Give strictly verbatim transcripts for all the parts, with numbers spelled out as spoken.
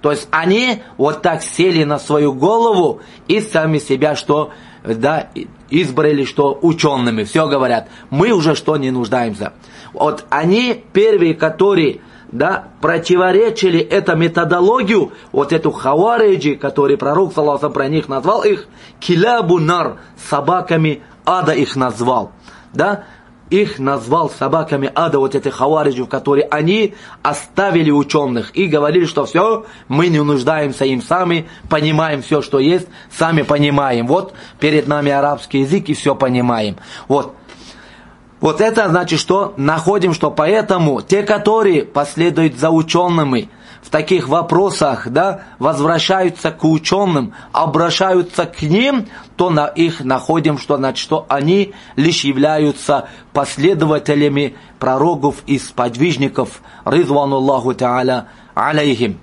То есть они вот так сели на свою голову и сами себя что, да, избрали, что учеными. Все говорят, мы уже что не нуждаемся. Вот они первые, которые, да, противоречили эту методологию, вот эту хавариджи, который пророк, саллаллаху алейхи ва саллям, про них назвал их килябу нар, собаками ада их назвал. Да? Их назвал собаками ада, вот этих хавариджев, которые они оставили ученых и говорили, что все, мы не нуждаемся им сами, понимаем все, что есть, сами понимаем. Вот перед нами арабский язык и все понимаем. Вот. Вот это значит, что находим, что поэтому те, которые последуют за учеными в таких вопросах, да, возвращаются к ученым, обращаются к ним, то на их находим, что, значит, что они лишь являются последователями пророков и сподвижников, ридвануллаху та'аля алейхим.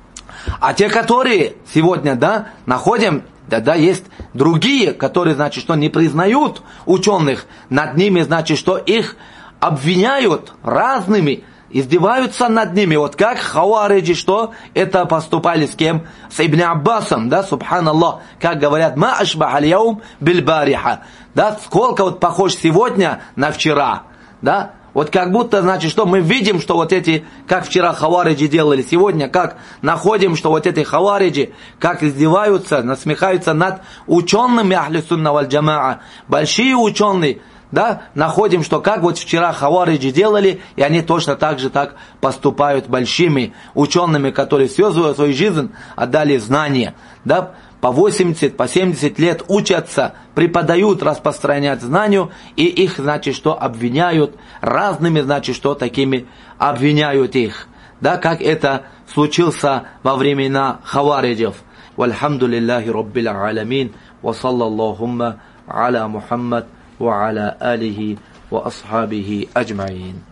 А те, которые сегодня, да, находим, да, да, есть другие, которые, значит, что не признают ученых, над ними, значит, что их обвиняют разными, издеваются над ними, вот как хавариджи, что это поступали с кем? С Ибн Аббасом, да, субханаллах, как говорят, ма ашбах аль-яум биль-бариха, да, сколько вот похож сегодня на вчера, да, вот как будто, значит, что мы видим, что вот эти, как вчера хавариджи делали, сегодня как находим, что вот эти хавариджи, как издеваются, насмехаются над учеными ахли сунна валь джамаа, большие ученые, да, находим, что как вот вчера хавариджи делали, и они точно так же так поступают большими учеными, которые всю свою жизнь отдали знания, да, по восемьдесят, по семьдесят лет учатся, преподают, распространяют знания, и их, значит, что обвиняют разными, значит, что такими обвиняют их, да, как это случилось во времена хавариджев. Вальхамдулиллахи раббил аламин, ва саллаллахумма аля Мухаммад, وعلى آله وأصحابه أجمعين.